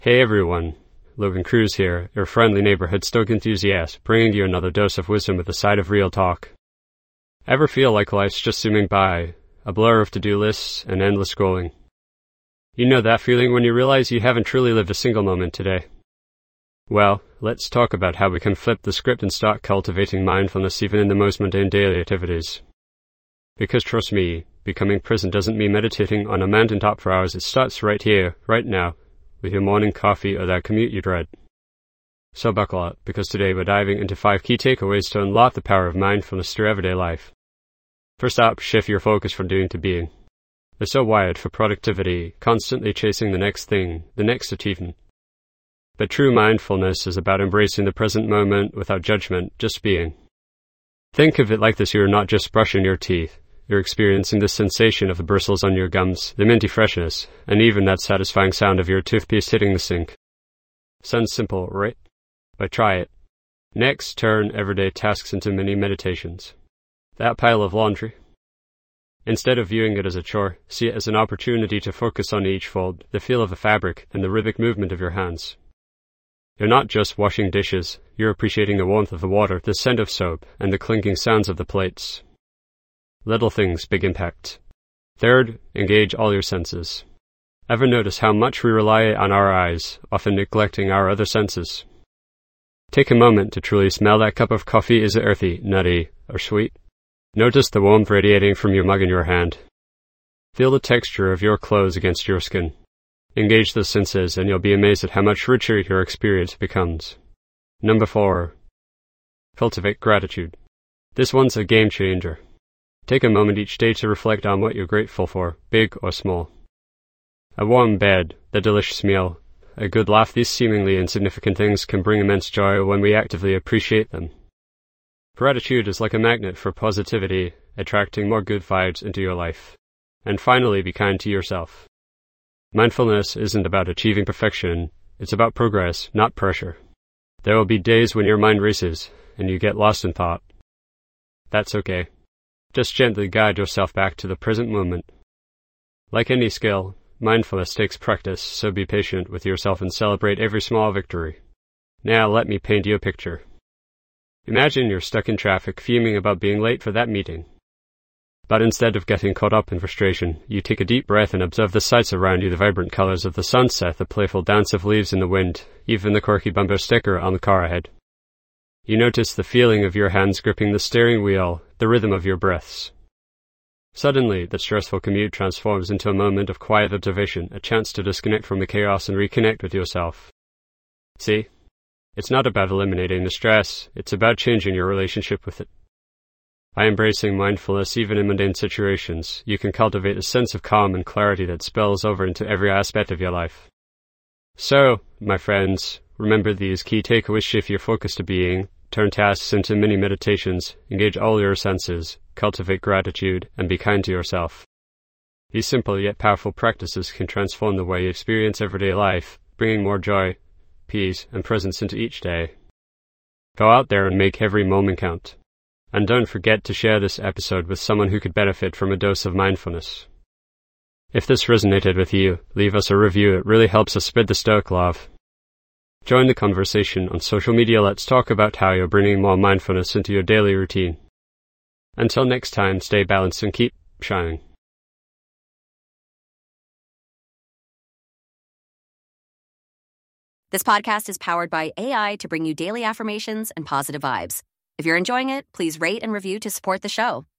Hey everyone, Logan Cruz here, your friendly neighborhood Stoic enthusiast, bringing you another dose of wisdom with a side of real talk. Ever feel like life's just zooming by, a blur of to-do lists and endless scrolling? You know that feeling when you realize you haven't truly lived a single moment today. Well, let's talk about how we can flip the script and start cultivating mindfulness even in the most mundane daily activities. Because trust me, becoming present doesn't mean meditating on a mountaintop for hours. It starts right here, right now, with your morning coffee or that commute you dread. So buckle up, because today we're diving into 5 key takeaways to unlock the power of mindfulness through everyday life. First up, shift your focus from doing to being. We're so wired for productivity, constantly chasing the next thing, the next achievement. But true mindfulness is about embracing the present moment without judgment, just being. Think of it like this: you're not just brushing your teeth. You're experiencing the sensation of the bristles on your gums, the minty freshness, and even that satisfying sound of your toothpaste hitting the sink. Sounds simple, right? But try it. Next, turn everyday tasks into mini meditations. That pile of laundry. Instead of viewing it as a chore, see it as an opportunity to focus on each fold, the feel of the fabric, and the rhythmic movement of your hands. You're not just washing dishes, you're appreciating the warmth of the water, the scent of soap, and the clinking sounds of the plates. Little things, big impact. Third, engage all your senses. Ever notice how much we rely on our eyes, often neglecting our other senses? Take a moment to truly smell that cup of coffee. Is it earthy, nutty, or sweet? Notice the warmth radiating from your mug in your hand. Feel the texture of your clothes against your skin. Engage those senses and you'll be amazed at how much richer your experience becomes. Number 4. Cultivate gratitude. This one's a game changer. Take a moment each day to reflect on what you're grateful for, big or small. A warm bed, the delicious meal, a good laugh. These seemingly insignificant things can bring immense joy when we actively appreciate them. Gratitude is like a magnet for positivity, attracting more good vibes into your life. And finally, be kind to yourself. Mindfulness isn't about achieving perfection, it's about progress, not pressure. There will be days when your mind races, and you get lost in thought. That's okay. Just gently guide yourself back to the present moment. Like any skill, mindfulness takes practice, so be patient with yourself and celebrate every small victory. Now let me paint you a picture. Imagine you're stuck in traffic, fuming about being late for that meeting. But instead of getting caught up in frustration, you take a deep breath and observe the sights around you: the vibrant colors of the sunset, the playful dance of leaves in the wind, even the quirky bumper sticker on the car ahead. You notice the feeling of your hands gripping the steering wheel, the rhythm of your breaths. Suddenly, the stressful commute transforms into a moment of quiet observation, a chance to disconnect from the chaos and reconnect with yourself. See? It's not about eliminating the stress, it's about changing your relationship with it. By embracing mindfulness even in mundane situations, you can cultivate a sense of calm and clarity that spills over into every aspect of your life. So, my friends, remember these key takeaways: shift your focus to being, turn tasks into mini meditations, engage all your senses, cultivate gratitude, and be kind to yourself. These simple yet powerful practices can transform the way you experience everyday life, bringing more joy, peace, and presence into each day. Go out there and make every moment count. And don't forget to share this episode with someone who could benefit from a dose of mindfulness. If this resonated with you, leave us a review. It really helps us spread the Stoic love. Join the conversation on social media. Let's talk about how you're bringing more mindfulness into your daily routine. Until next time, stay balanced and keep shining. This podcast is powered by AI to bring you daily affirmations and positive vibes. If you're enjoying it, please rate and review to support the show.